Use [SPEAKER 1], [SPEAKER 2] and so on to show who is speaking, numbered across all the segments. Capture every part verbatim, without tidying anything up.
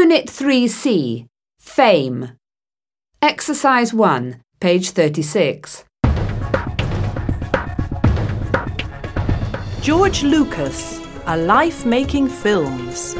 [SPEAKER 1] Unit three C, Fame. Exercise one, page thirty-six.
[SPEAKER 2] George Lucas, A Life Making Films.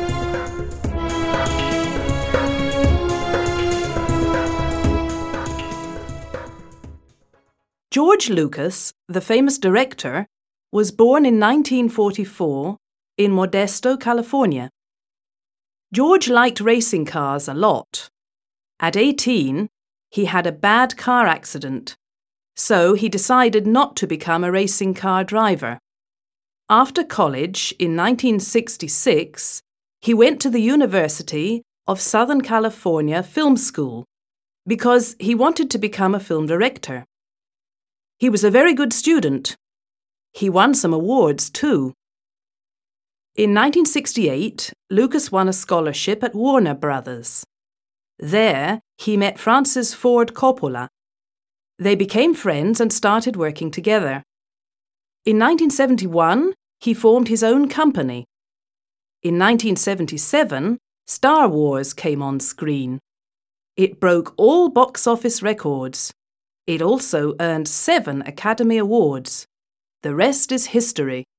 [SPEAKER 2] George Lucas, the famous director, was born in nineteen forty-four in Modesto, California. George liked racing cars a lot. At eighteen, he had a bad car accident, so he decided not to become a racing car driver. After college in nineteen sixty-six, he went to the University of Southern California Film School because he wanted to become a film director. He was a very good student. He won some awards too. In nineteen sixty-eight, Lucas won a scholarship at Warner Brothers. There, he met Francis Ford Coppola. They became friends and started working together. In nineteen seventy-one, he formed his own company. In nineteen seventy-seven, Star Wars came on screen. It broke all box office records. It also earned seven Academy Awards. The rest is history.